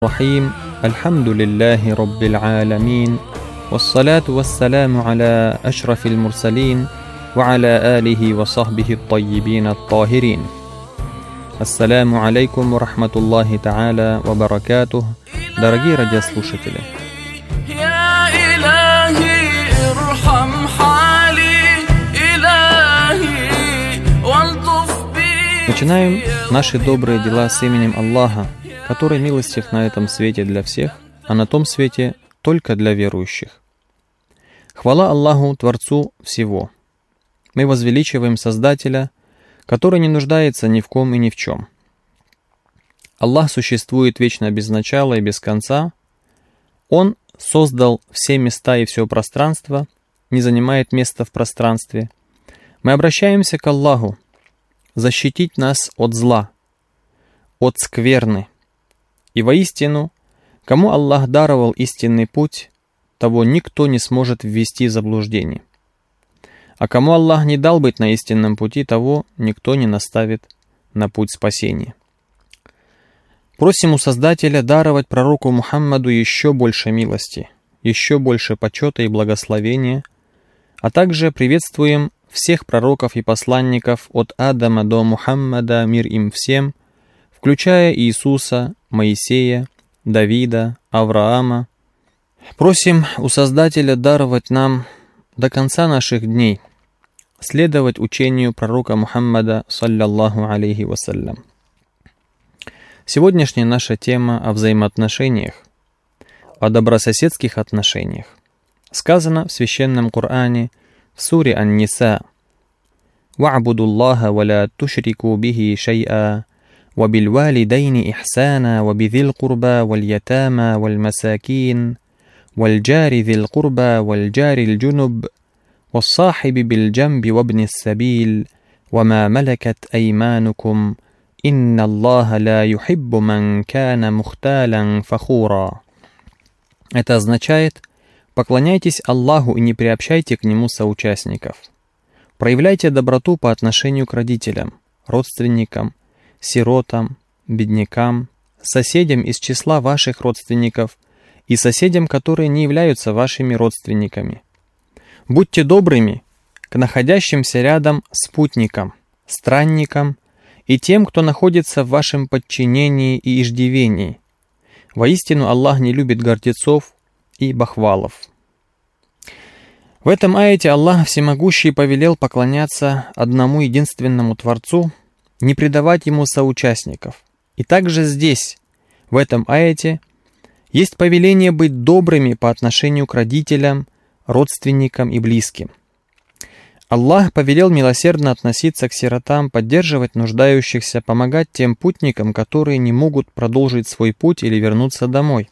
الرحيم الحمد لله رب العالمين والصلاة والسلام على أشرف المرسلين وعلى آله وصحبه الطيبين الطاهرين. Ассаляму алейкум ва рахматуллахи та'аля ва баракатух. Дорогие радиослушатели, начинаем наши добрые дела с именем Аллаха, который милостив на этом свете для всех, а на том свете только для верующих. Хвала Аллаху, Творцу всего. Мы возвеличиваем Создателя, который не нуждается ни в ком и ни в чем. Аллах существует вечно без начала и без конца. Он создал все места и все пространство, не занимает места в пространстве. Мы обращаемся к Аллаху защитить нас от зла, от скверны. И воистину, кому Аллах даровал истинный путь, того никто не сможет ввести в заблуждение. А кому Аллах не дал быть на истинном пути, того никто не наставит на путь спасения. Просим у Создателя даровать пророку Мухаммаду еще больше милости, еще больше почета и благословения, а также приветствуем всех пророков и посланников от Адама до Мухаммада, мир им всем, включая Иисуса, Моисея, Давида, Авраама. Просим у Создателя даровать нам до конца наших дней следовать учению пророка Мухаммада, саллаллаху алейхи вассалям. Сегодняшняя наша тема о взаимоотношениях, о добрососедских отношениях. Сказано в Священном Коране в суре Ан-Ниса: «Ва'буду Аллаха ва ла тушрику бихи шай'a, ва бильвалидайни ихсана, ва бидhil курба, валь ятама, валь масакин, валь джари dhil курба, валь джари аль-джунуб, والصاحب بالجنب وابن السبيل وما ملكت أيمانكم إن الله لا يحب من كان مختالا فخورا». Это означает: поклоняйтесь Аллаху и не приобщайте к Нему соучастников. Проявляйте доброту по отношению к родителям, родственникам, сиротам, беднякам, соседям из числа ваших родственников и соседям, которые не являются вашими родственниками. Будьте добрыми к находящимся рядом спутникам, странникам и тем, кто находится в вашем подчинении и иждивении. Воистину, Аллах не любит гордецов и бахвалов. В этом аяте Аллах Всемогущий повелел поклоняться одному единственному Творцу, не предавать Ему соучастников. И также здесь, в этом аяте, есть повеление быть добрыми по отношению к родителям, родственникам и близким. Аллах повелел милосердно относиться к сиротам, поддерживать нуждающихся, помогать тем путникам, которые не могут продолжить свой путь или вернуться домой.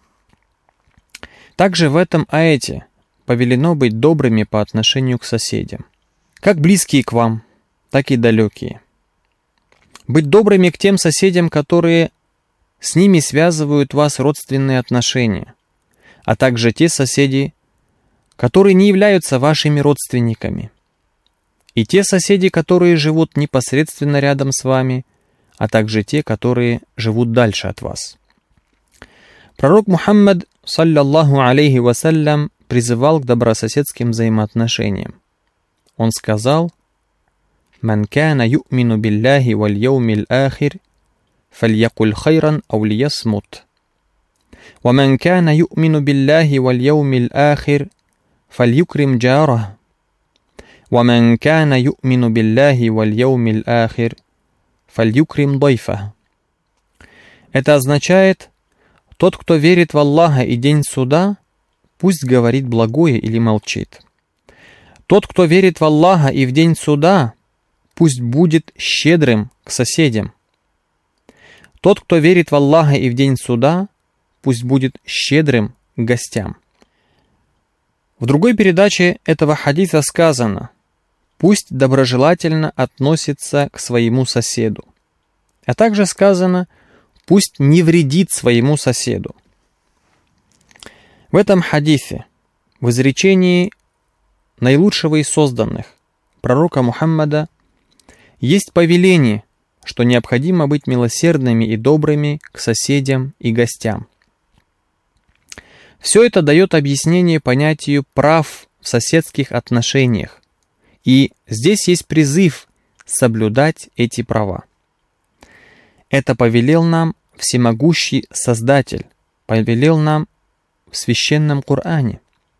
Также в этом аяте повелено быть добрыми по отношению к соседям, как близкие к вам, так и далекие. Быть добрыми к тем соседям, которые с ними связывают вас родственные отношения, а также те соседи, которые не являются вашими родственниками, и те соседи, которые живут непосредственно рядом с вами, а также те, которые живут дальше от вас. Пророк Мухаммад, саллаллаху алейхи вассалям, призывал к добрососедским взаимоотношениям. Он сказал: «Ман кана ю'мину билляхи валь яумил ахир, фальякуль хайран ау лиясмут. Ва ман кана ю'мину билляхи валь яумил ахир, فليكرم جاره ومن كان يؤمن بالله واليوم الآخر فليكرم ضيفه». Это означает: тот, кто верит в Аллаха и день суда, пусть говорит благое или молчит. Тот, кто верит в Аллаха и в день суда, пусть будет щедрым к соседям. Тот, кто верит в Аллаха и в день суда, пусть будет щедрым к гостям. В другой передаче этого хадиса сказано: пусть доброжелательно относится к своему соседу. А также сказано: пусть не вредит своему соседу. В этом хадисе, в изречении наилучшего из созданных, пророка Мухаммада, есть повеление что необходимо быть милосердными и добрыми к соседям и гостям. Все это дает объяснение понятию прав в соседских отношениях, и здесь есть призыв соблюдать эти права. Это повелел нам всемогущий Создатель, повелел нам в Священном Коране.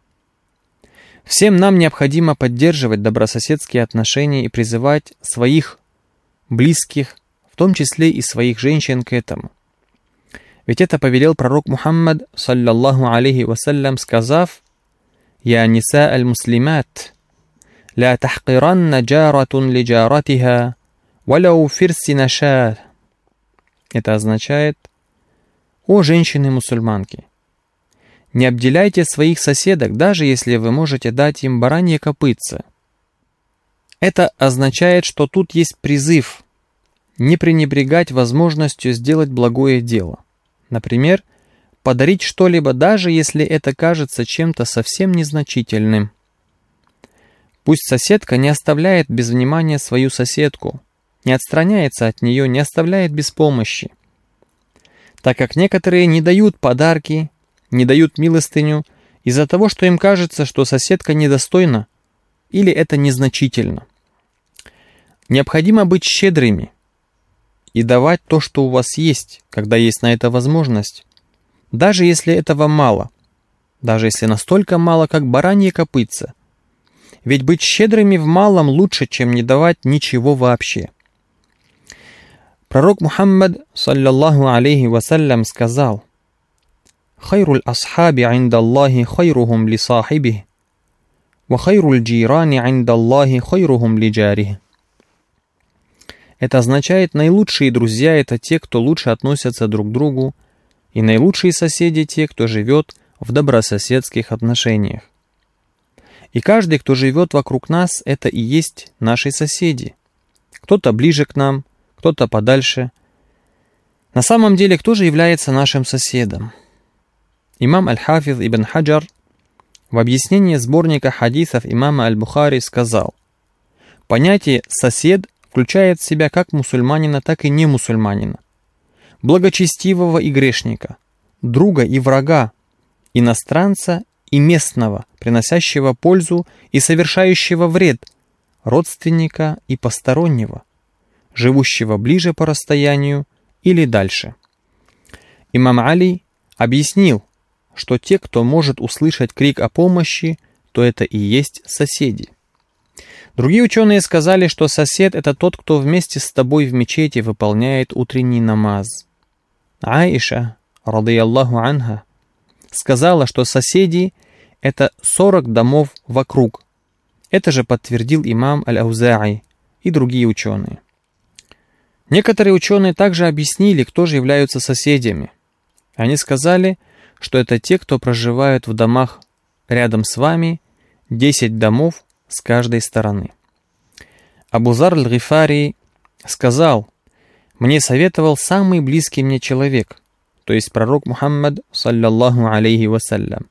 Всем нам необходимо поддерживать добрососедские отношения и призывать своих близких, в том числе и своих женщин, к этому. Ведь это повелел пророк Мухаммад, саллаллаху алейхи вассалям, сказав: «Я ниса аль-муслимат, ла тахкиранна джаратун ли джаратиха, валяу фирси наша». Это означает: «О женщины-мусульманки, не обделяйте своих соседок, даже если вы можете дать им баранье копытце». Это означает, что тут есть призыв не пренебрегать возможностью сделать благое дело. Например, подарить что-либо, даже если это кажется чем-то совсем незначительным. Пусть соседка не оставляет без внимания свою соседку, не отстраняется от нее, не оставляет без помощи. Так как некоторые не дают подарки, не дают милостыню из-за того, что им кажется, что соседка недостойна или это незначительно. Необходимо быть щедрыми и давать то, что у вас есть, когда есть на это возможность, даже если этого мало, даже если настолько мало, как баранье копытце. Ведь быть щедрыми в малом лучше, чем не давать ничего вообще. Пророк Мухаммад, саллаллаху алейхи вассалям, сказал: «Хайруль асхаби инда Аллахи хайрухум ли сахибих, ва хайруль джирани инда Аллахи хайрухум ли джарих». Это означает, наилучшие друзья — это те, кто лучше относятся друг к другу, и наилучшие соседи — те, кто живет в добрососедских отношениях. И каждый, кто живет вокруг нас, это и есть наши соседи. Кто-то ближе к нам, кто-то подальше. На самом деле, кто же является нашим соседом? Имам Аль-Хафиз ибн Хаджар в объяснении сборника хадисов имама Аль-Бухари сказал: понятие «сосед» включает в себя как мусульманина, так и не мусульманина, благочестивого и грешника, друга и врага, иностранца и местного, приносящего пользу и совершающего вред, родственника и постороннего, живущего ближе по расстоянию или дальше. Имам Али объяснил, что те, кто может услышать крик о помощи, то это и есть соседи. Другие ученые сказали, что сосед — это тот, кто вместе с тобой в мечети выполняет утренний намаз. Аиша, радыяллаху анха, сказала, что соседи — это 40 домов вокруг. Это же подтвердил имам Аль-Ауза'и и другие ученые. Некоторые ученые также объяснили, кто же являются соседями. Они сказали, что это те, кто проживают в домах рядом с вами, 10 домов с каждой стороны. Абу Зар аль-Гифари сказал: «Мне советовал самый близкий мне человек, то есть пророк Мухаммад, саллаллаху алейхи вассалям.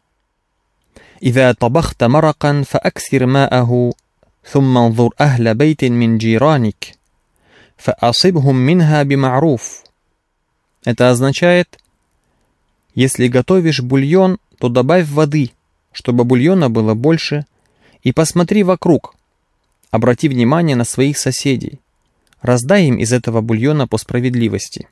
إذا طبخت مرقا فأكثر ماءه ثم انظر أهل بيت من جيرانك فأصبهم منها بمعروف». Это означает: если готовишь бульон, то добавь воды, чтобы бульона было больше, и посмотри вокруг, обрати внимание на своих соседей, раздай им из этого бульона по справедливости.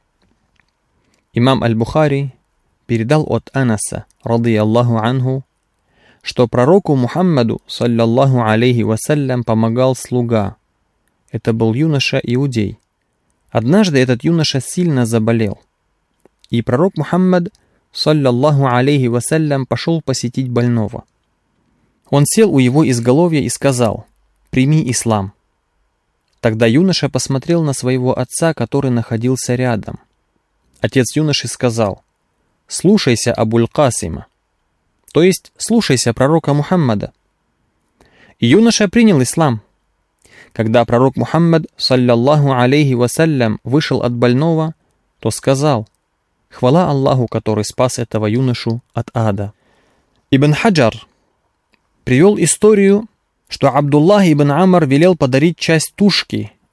Имам Аль-Бухари передал от Анаса, радыяллаху анху, что пророку Мухаммаду, саллаллаху алейхи вассалям, помогал слуга. Это был юноша-иудей. Однажды этот юноша сильно заболел, и пророк Мухаммад, саллаллаху алейхи вассалям, пошел посетить больного. Он сел у его изголовья и сказал: «Прими ислам». Тогда юноша посмотрел на своего отца, который находился рядом. Отец юноши сказал: «Слушайся Абуль-Касима», то есть слушайся пророка Мухаммада. И юноша принял ислам. Когда пророк Мухаммад, саллаллаху алейхи вассалям, вышел от больного, то сказал: «Хвала Аллаху, который спас этого юношу от ада». Ибн Хаджар привел историю, что Абдуллах ибн Амр велел подарить часть тушки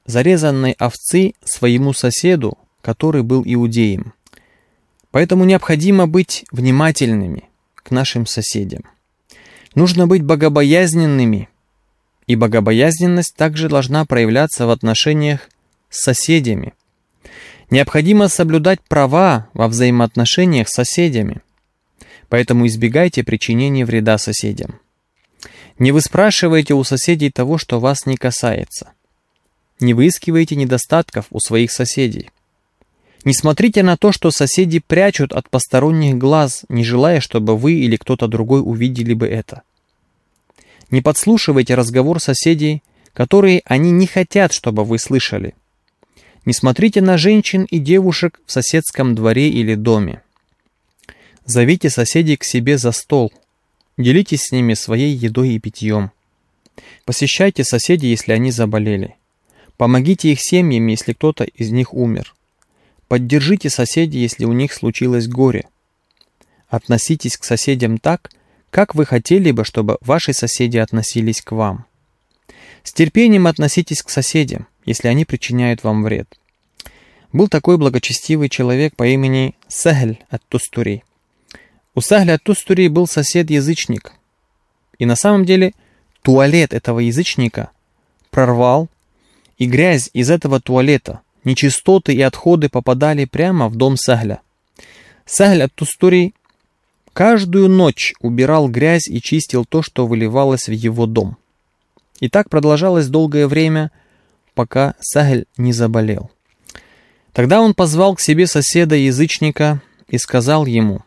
зарезанной овцы своему соседу, который был иудеем. Поэтому необходимо быть внимательными к нашим соседям. Нужно быть богобоязненными, и богобоязненность также должна проявляться в отношениях с соседями. Необходимо соблюдать права во взаимоотношениях с соседями. Поэтому избегайте причинения вреда соседям. Не выспрашивайте у соседей того, что вас не касается. Не выискивайте недостатков у своих соседей. Не смотрите на то, что соседи прячут от посторонних глаз, не желая, чтобы вы или кто-то другой увидели бы это. Не подслушивайте разговор соседей, которые они не хотят, чтобы вы слышали. Не смотрите на женщин и девушек в соседском дворе или доме. Зовите соседей к себе за стол. Делитесь с ними своей едой и питьем. Посещайте соседей, если они заболели. Помогите их семьям, если кто-то из них умер. Поддержите соседей, если у них случилось горе. Относитесь к соседям так, как вы хотели бы, чтобы ваши соседи относились к вам. С терпением относитесь к соседям, если они причиняют вам вред. Был такой благочестивый человек по имени Сахль ат-Тустури. У Сахля ат-Тустури был сосед-язычник. И на самом деле туалет этого язычника прорвал, и грязь из этого туалета, нечистоты и отходы попадали прямо в дом Сахля. Сахль ат-Тустури каждую ночь убирал грязь и чистил то, что выливалось в его дом. И так продолжалось долгое время, пока Сахль не заболел. Тогда он позвал к себе соседа-язычника и сказал ему,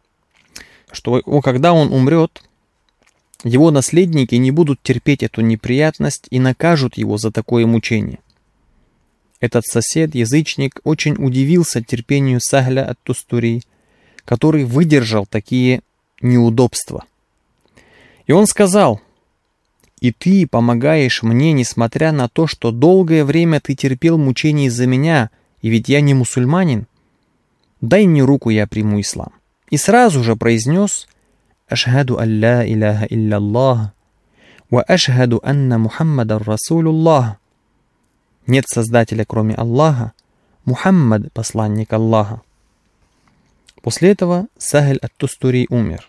что когда он умрет, его наследники не будут терпеть эту неприятность и накажут его за такое мучение. Этот сосед-язычник очень удивился терпению Сахля ат-Тустури, который выдержал такие неудобства. И он сказал: «И ты помогаешь мне, несмотря на то, что долгое время ты терпел мучения из-за меня, и ведь я не мусульманин? Дай мне руку, я приму ислам». И сразу же произнес: «Ашхаду алла иляха илляллах, ва ашхаду анна Мухаммадар Расулуллах». Нет Создателя, кроме Аллаха, Мухаммад — посланник Аллаха. После этого Сахль ат-Тустури умер.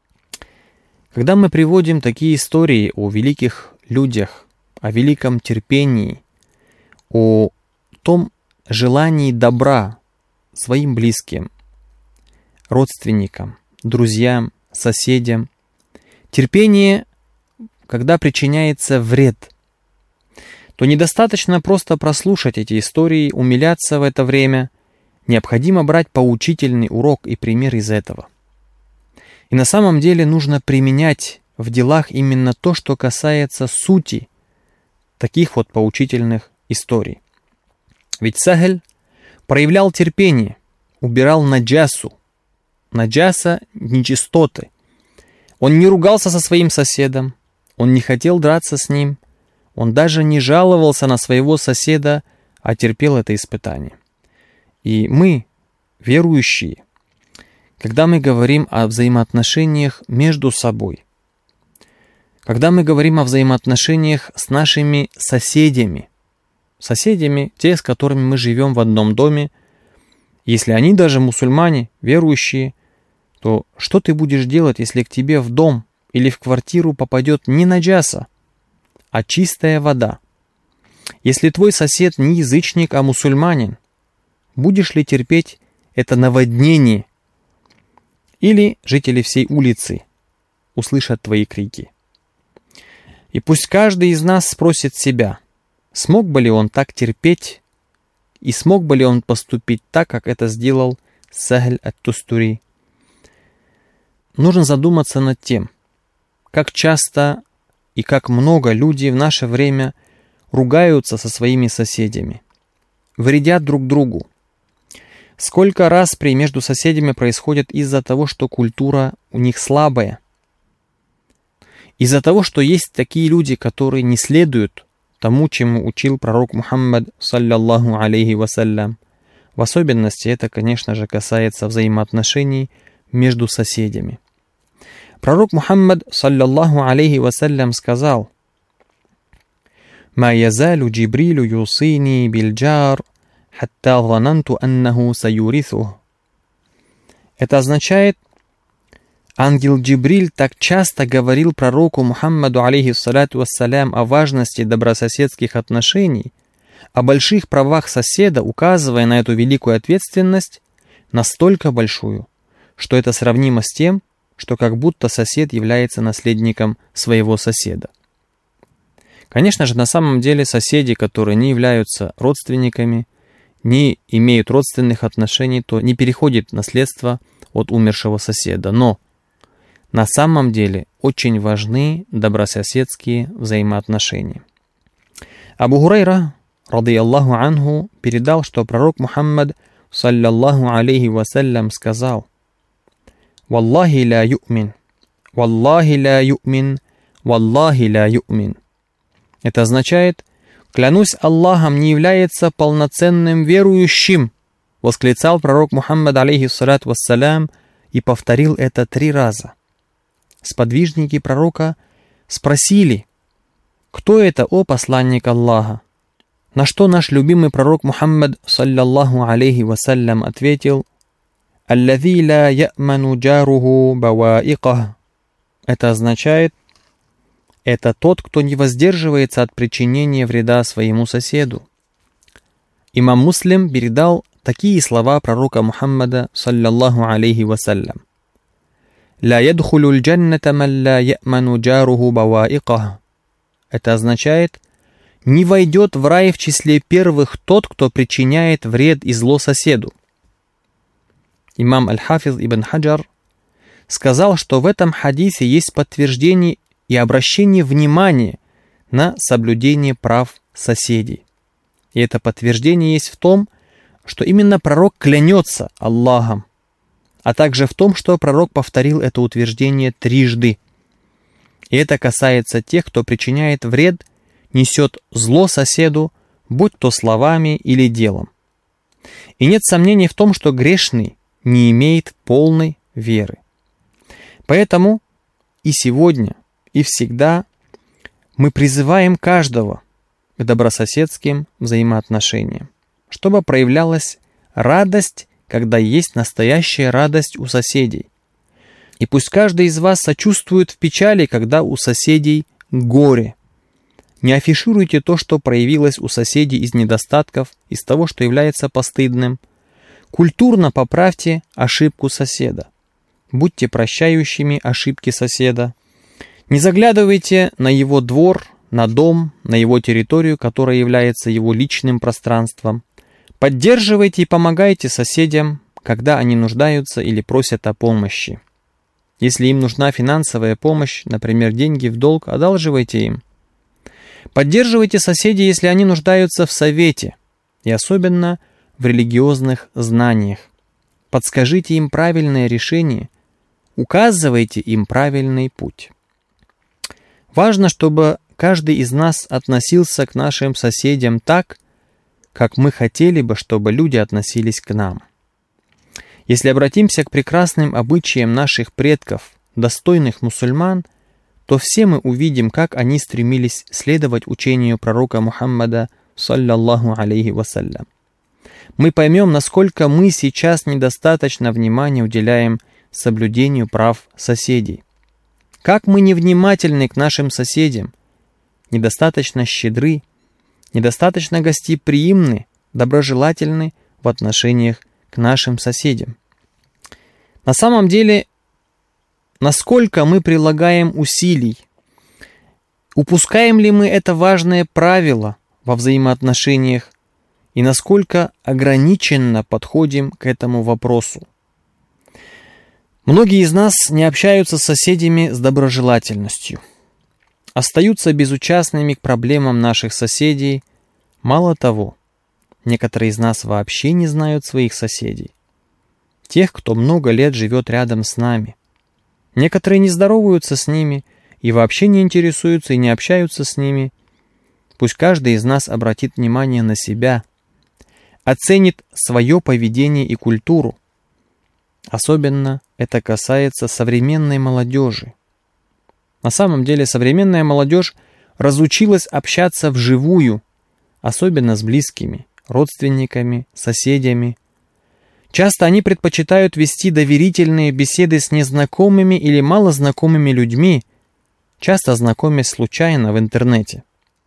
Когда мы приводим такие истории о великих людях, о великом терпении, о том желании добра своим близким, родственникам, друзьям, соседям, терпение, когда причиняется вред, то недостаточно просто прослушать эти истории, умиляться в это время. Необходимо брать поучительный урок и пример из этого. И на самом деле нужно применять в делах именно то, что касается сути таких вот поучительных историй. Ведь Сахль проявлял терпение, убирал наджасу. Наджаса — нечистоты. Он не ругался со своим соседом, он не хотел драться с ним, он даже не жаловался на своего соседа, а терпел это испытание. И мы, верующие, когда мы говорим о взаимоотношениях между собой, когда мы говорим о взаимоотношениях с нашими соседями, те, с которыми мы живем в одном доме, если они даже мусульмане, верующие, то что ты будешь делать, если к тебе в дом или в квартиру попадет не наджаса, а чистая вода? Если твой сосед не язычник, а мусульманин, будешь ли терпеть это наводнение? Или жители всей улицы услышат твои крики? И пусть каждый из нас спросит себя, смог бы ли он так терпеть, и смог бы ли он поступить так, как это сделал Сахль ат-Тустури. Нужно задуматься над тем, как часто и как много люди в наше время ругаются со своими соседями, вредят друг другу. Сколько расприй между соседями происходит из-за того, что культура у них слабая. Из-за того, что есть такие люди, которые не следуют тому, чему учил пророк Мухаммад, саллаллаху алейхи вассалям. В особенности это, конечно же, касается взаимоотношений между соседями. Пророк Мухаммад, саллаллаху алейхи вассалям, сказал: «Ма язалю Джибрилю юсини бильджар, хатта зананту аннаху саюрисух». Это означает, ангел Джибриль так часто говорил пророку Мухаммаду, алейхиссалату вассалям, о важности добрососедских отношений, о больших правах соседа, указывая на эту великую ответственность, настолько большую, что это сравнимо с тем, что как будто сосед является наследником своего соседа. Конечно же, на самом деле соседи, которые не являются родственниками, не имеют родственных отношений, то не переходит наследство от умершего соседа. Но на самом деле очень важны добрососедские взаимоотношения. Абу Хурайра, радийаллаху анху, передал, что пророк Мухаммад, саллаллаху алейхи вассалям, сказал: «Валлахи ла ю'мин, валлахи ла ю'мин, валлахи ла ю'мин». Это означает: «Клянусь Аллахом, не является полноценным верующим», восклицал пророк Мухаммад, алейхиссалату вассалям, и повторил это 3 раза. Сподвижники пророка спросили: «Кто это, о посланник Аллаха?» На что наш любимый пророк Мухаммад, саллаллаху алейхи вассалям, ответил: «Аллази ла я'ману джаруху баваиках». Это означает: это тот, кто не воздерживается от причинения вреда своему соседу. Имам Муслим передал такие слова пророка Мухаммада, саллаллаху алейхи вассалям: «Ла ядхулю ль-джанната ман ла я'ману джаруху баваиках». Это означает: не войдет в рай в числе первых тот, кто причиняет вред и зло соседу. Имам Аль-Хафиз ибн Хаджар сказал, что в этом хадисе есть подтверждение и обращение внимания на соблюдение прав соседей. И это подтверждение есть в том, что именно пророк клянется Аллахом, а также в том, что пророк повторил это утверждение 3. И это касается тех, кто причиняет вред, несет зло соседу, будь то словами или делом. И нет сомнений в том, что грешный не имеет полной веры. Поэтому и сегодня, и всегда мы призываем каждого к добрососедским взаимоотношениям, чтобы проявлялась радость, когда есть настоящая радость у соседей. И пусть каждый из вас сочувствует в печали, когда у соседей горе. Не афишируйте то, что проявилось у соседей из недостатков, из того, что является постыдным. Культурно поправьте ошибку соседа. Будьте прощающими ошибки соседа. Не заглядывайте на его двор, на дом, на его территорию, которая является его личным пространством. Поддерживайте и помогайте соседям, когда они нуждаются или просят о помощи. Если им нужна финансовая помощь, например, деньги в долг, одалживайте им. Поддерживайте соседей, если они нуждаются в совете, и особенно в религиозных знаниях. Подскажите им правильное решение, указывайте им правильный путь. Важно, чтобы каждый из нас относился к нашим соседям так, как мы хотели бы, чтобы люди относились к нам. Если обратимся к прекрасным обычаям наших предков, достойных мусульман, то все мы увидим, как они стремились следовать учению пророка Мухаммада, саллаллаху алейхи вассалям. Мы поймем, насколько мы сейчас недостаточно внимания уделяем соблюдению прав соседей. Как мы невнимательны к нашим соседям, недостаточно щедры, недостаточно гостеприимны, доброжелательны в отношениях к нашим соседям. На самом деле, насколько мы прилагаем усилий, упускаем ли мы это важное правило во взаимоотношениях и насколько ограниченно подходим к этому вопросу. Многие из нас не общаются с соседями с доброжелательностью, остаются безучастными к проблемам наших соседей. Мало того, некоторые из нас вообще не знают своих соседей, тех, кто много лет живет рядом с нами. Некоторые не здороваются с ними и вообще не интересуются и не общаются с ними. Пусть каждый из нас обратит внимание на себя, оценит свое поведение и культуру. Особенно это касается современной молодежи. На самом деле современная молодежь разучилась общаться вживую, особенно с близкими, родственниками, соседями. Часто они предпочитают вести доверительные беседы с незнакомыми или малознакомыми людьми, часто знакомясь случайно в интернете.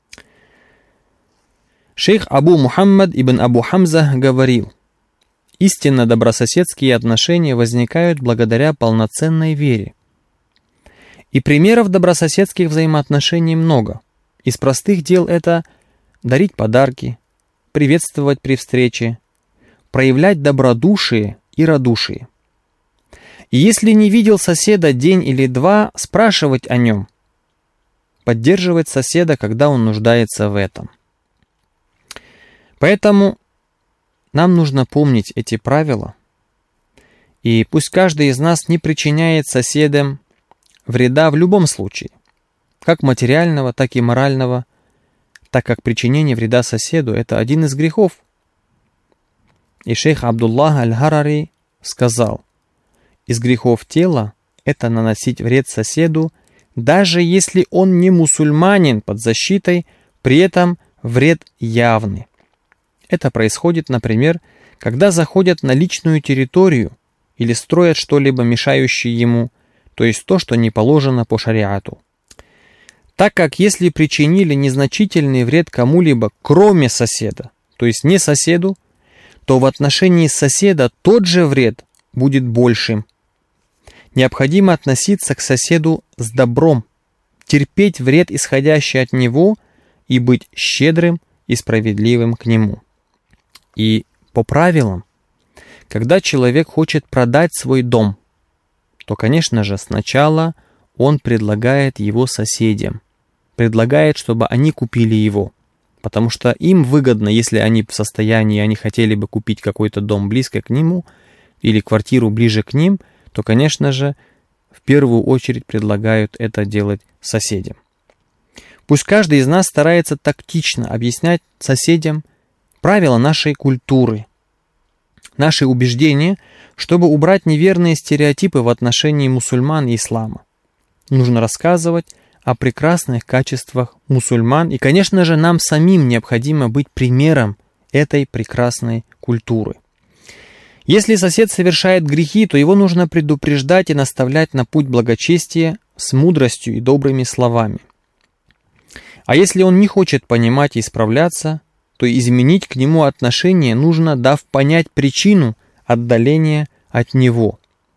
Шейх Абу Мухаммад ибн Абу Хамза говорил: истинно добрососедские отношения возникают благодаря полноценной вере. И примеров добрососедских взаимоотношений много. Из простых дел это дарить подарки, приветствовать при встрече, проявлять добродушие и радушие. И если не видел соседа день или два, спрашивать о нем, поддерживать соседа, когда он нуждается в этом. Поэтому нам нужно помнить эти правила, и пусть каждый из нас не причиняет соседям вреда в любом случае, как материального, так и морального, так как причинение вреда соседу – это один из грехов. И шейх Абдуллах аль-Харари сказал: из грехов тела – это наносить вред соседу, даже если он не мусульманин под защитой, при этом вред явный. Это происходит, например, когда заходят на личную территорию или строят что-либо мешающее ему, то есть то, что не положено по шариату. Так как если причинили незначительный вред кому-либо, кроме соседа, то есть не соседу, то в отношении соседа тот же вред будет большим. Необходимо относиться к соседу с добром, терпеть вред, исходящий от него, и быть щедрым и справедливым к нему. И по правилам, когда человек хочет продать свой дом, то, конечно же, сначала он предлагает его соседям, предлагает, чтобы они купили его, потому что им выгодно, если они в состоянии, они хотели бы купить какой-то дом близко к нему или квартиру ближе к ним, то, конечно же, в первую очередь предлагают это делать соседям. Пусть каждый из нас старается тактично объяснять соседям правила нашей культуры, наши убеждения, чтобы убрать неверные стереотипы в отношении мусульман и ислама. Нужно рассказывать о прекрасных качествах мусульман, и, конечно же, нам самим необходимо быть примером этой прекрасной культуры. Если сосед совершает грехи, то его нужно предупреждать и наставлять на путь благочестия с мудростью и добрыми словами. А если он не хочет понимать и исправляться, то изменить к нему отношение нужно, дав понять причину отдаления от него.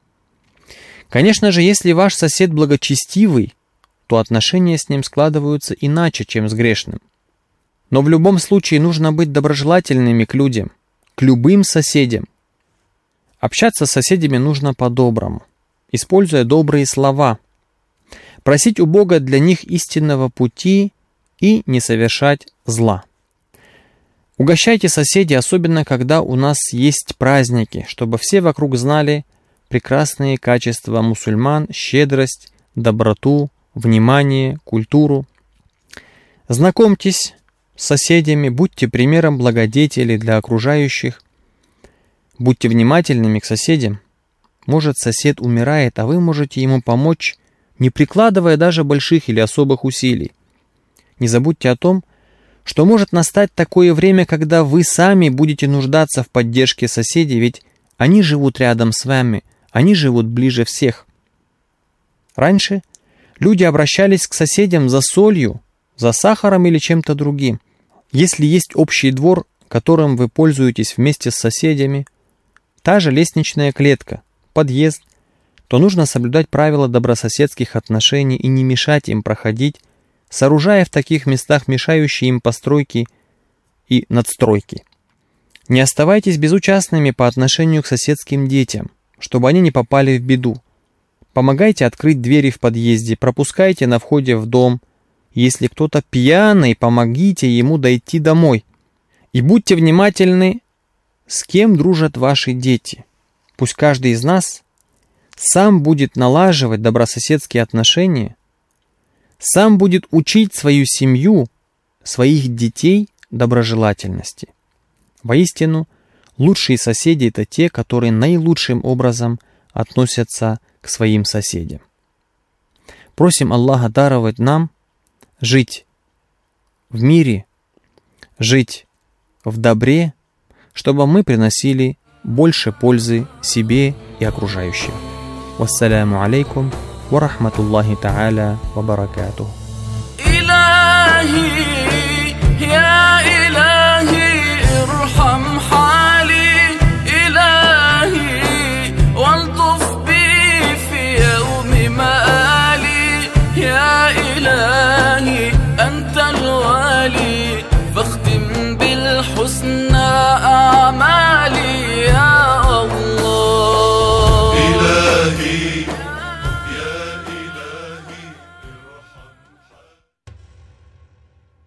Конечно же, если ваш сосед благочестивый, то отношения с ним складываются иначе, чем с грешным. Но в любом случае нужно быть доброжелательными к людям, к любым соседям. Общаться с соседями нужно по-доброму, используя добрые слова, просить у Бога для них истинного пути и не совершать зла. Угощайте соседей, особенно когда у нас есть праздники, чтобы все вокруг знали прекрасные качества мусульман, щедрость, доброту, внимание, культуру. Знакомьтесь с соседями, будьте примером благодетелей для окружающих, будьте внимательными к соседям. Может, сосед умирает, а вы можете ему помочь, не прикладывая даже больших или особых усилий. Не забудьте о том, что может настать такое время, когда вы сами будете нуждаться в поддержке соседей, ведь они живут рядом с вами, они живут ближе всех. Раньше люди обращались к соседям за солью, за сахаром или чем-то другим. Если есть общий двор, которым вы пользуетесь вместе с соседями, та же лестничная клетка, подъезд, то нужно соблюдать правила добрососедских отношений и не мешать им проходить, сооружая в таких местах мешающие им постройки и надстройки. Не оставайтесь безучастными по отношению к соседским детям, чтобы они не попали в беду. Помогайте открыть двери в подъезде, пропускайте на входе в дом. Если кто-то пьяный, помогите ему дойти домой. И будьте внимательны, с кем дружат ваши дети. Пусть каждый из нас сам будет налаживать добрососедские отношения, сам будет учить свою семью, своих детей доброжелательности. Воистину, лучшие соседи – это те, которые наилучшим образом относятся к своим соседям. Просим Аллаха даровать нам жить в мире, жить в добре, чтобы мы приносили больше пользы себе и окружающим. Вассаляму алейкум ва рахматуллахи та'аля ва баракатух. يا إلهي ارحم حالي إلهي والطف بي في يوم مآلي يا إلهي